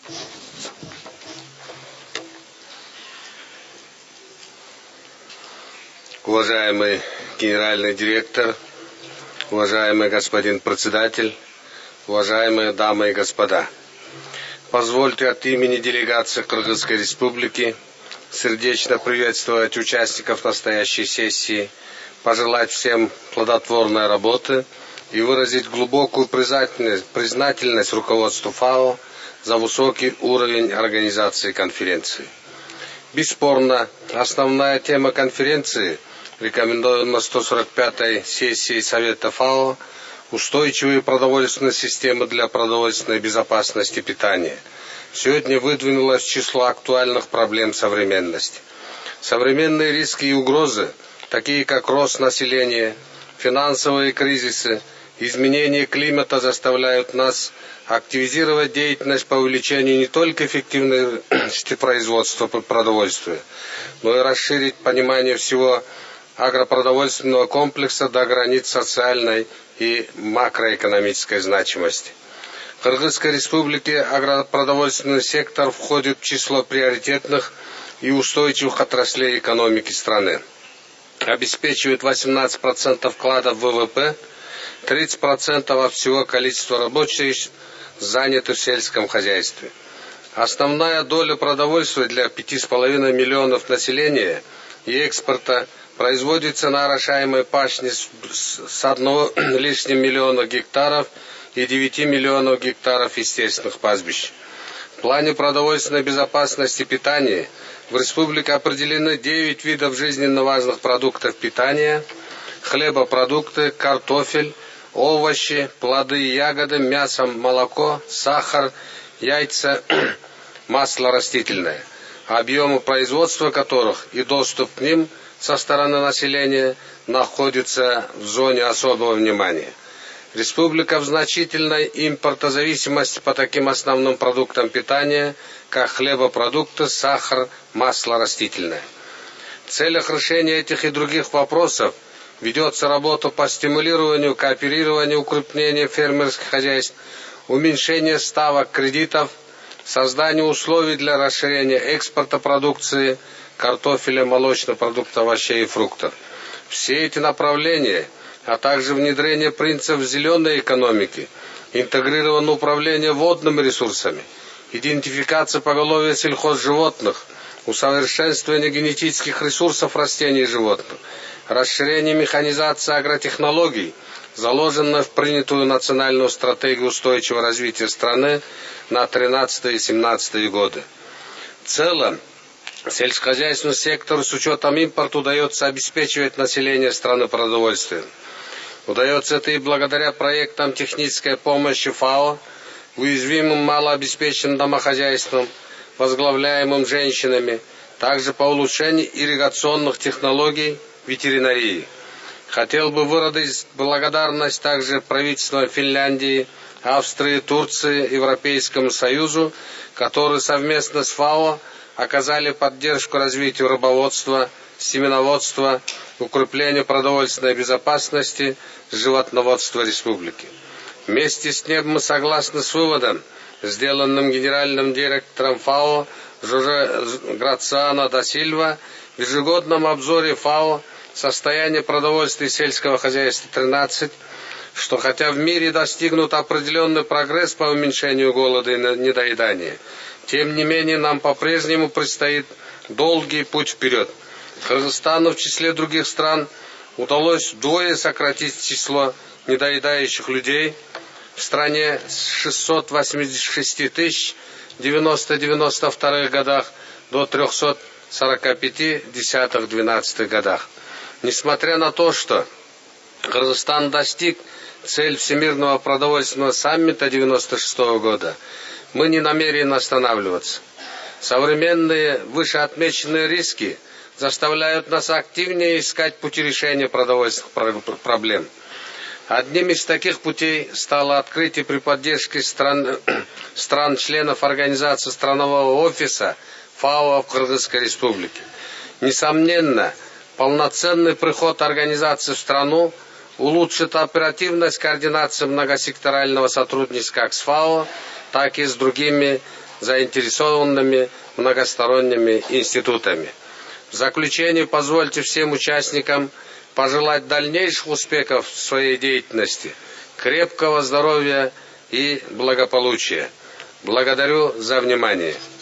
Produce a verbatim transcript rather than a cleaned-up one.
Уважаемый генеральный директор, уважаемый господин председатель, уважаемые дамы и господа, позвольте от имени делегации Кыргызской Республики сердечно приветствовать участников настоящей сессии, пожелать всем плодотворной работы и выразить глубокую признательность, признательность руководству ФАО за высокий уровень организации конференции. Бесспорно, основная тема конференции, рекомендована сто сорок пятой сессией Совета ФАО, устойчивые продовольственные системы для продовольственной безопасности питания, сегодня выдвинулась в число актуальных проблем современности. Современные риски и угрозы, такие как рост населения, финансовые кризисы, изменение климата, заставляют нас активизировать деятельность по увеличению не только эффективности производства продовольствия, но и расширить понимание всего агропродовольственного комплекса до границ социальной и макроэкономической значимости. В Кыргызской Республике агропродовольственный сектор входит в число приоритетных и устойчивых отраслей экономики страны. Обеспечивает восемнадцать процентов вклада в ВВП, тридцать процентов от всего количества рабочих занятых в сельском хозяйстве. Основная доля продовольствия для пяти с половиной миллионов населения и экспорта производится на орошаемой пашне с одного лишним миллиона гектаров и девяти миллионов гектаров естественных пастбищ. В плане продовольственной безопасности питания в республике определены девять видов жизненно важных продуктов питания: хлебопродукты, картофель, овощи, плоды и ягоды, мясо, молоко, сахар, яйца, масло растительное, объемы производства которых и доступ к ним со стороны населения находится в зоне особого внимания. Республика в значительной импортозависимости по таким основным продуктам питания, как хлебопродукты, сахар, масло растительное. В целях решения этих и других вопросов ведется работа по стимулированию, кооперированию, укреплению фермерских хозяйств, уменьшению ставок кредитов, созданию условий для расширения экспорта продукции, картофеля, молочных продуктов, овощей и фруктов. Все эти направления, а также внедрение принципов зеленой экономики, интегрированное управление водными ресурсами, идентификация поголовья сельхозживотных, усовершенствование генетических ресурсов растений и животных, расширение механизации агротехнологий, заложенное в принятую национальную стратегию устойчивого развития страны на тринадцатый и семнадцатый годы. В целом, сельскохозяйственному сектору с учетом импорта удается обеспечивать население страны продовольствием. Удается это и благодаря проектам технической помощи ФАО, уязвимым малообеспеченным домохозяйствам, возглавляемым женщинами, также по улучшению ирригационных технологий ветеринарии. Хотел бы выразить благодарность также правительствам Финляндии, Австрии, Турции, Европейскому Союзу, которые совместно с ФАО оказали поддержку развитию рыбоводства, семеноводства, укреплению продовольственной безопасности, животноводства республики. Вместе с тем мы согласны с выводом, сделанным генеральным директором ФАО Жозе Грациано да Сильва в ежегодном обзоре ФАО «Состояние продовольствия и сельского хозяйства тринадцать», что хотя в мире достигнут определенный прогресс по уменьшению голода и недоедания, тем не менее нам по-прежнему предстоит долгий путь вперед. Кыргызстану в числе других стран удалось вдвое сократить число недоедающих людей в стране с шестисот восьмидесяти шести тысяч в девяносто-девяносто вторых годах до трехсот сорока пяти в десятых-двенадцатых годах. Несмотря на то, что Кыргызстан достиг цель Всемирного продовольственного саммита девяносто шестого года, мы не намерены останавливаться. Современные вышеотмеченные риски заставляют нас активнее искать пути решения продовольственных проблем. Одним из таких путей стало открытие при поддержке стран, стран-членов Организации странового офиса ФАО в Кыргызской Республике. Несомненно, полноценный приход организации в страну улучшит оперативность координации многосекторального сотрудничества как с ФАО, так и с другими заинтересованными многосторонними институтами. В заключение позвольте всем участникам пожелать дальнейших успехов в своей деятельности, крепкого здоровья и благополучия. Благодарю за внимание.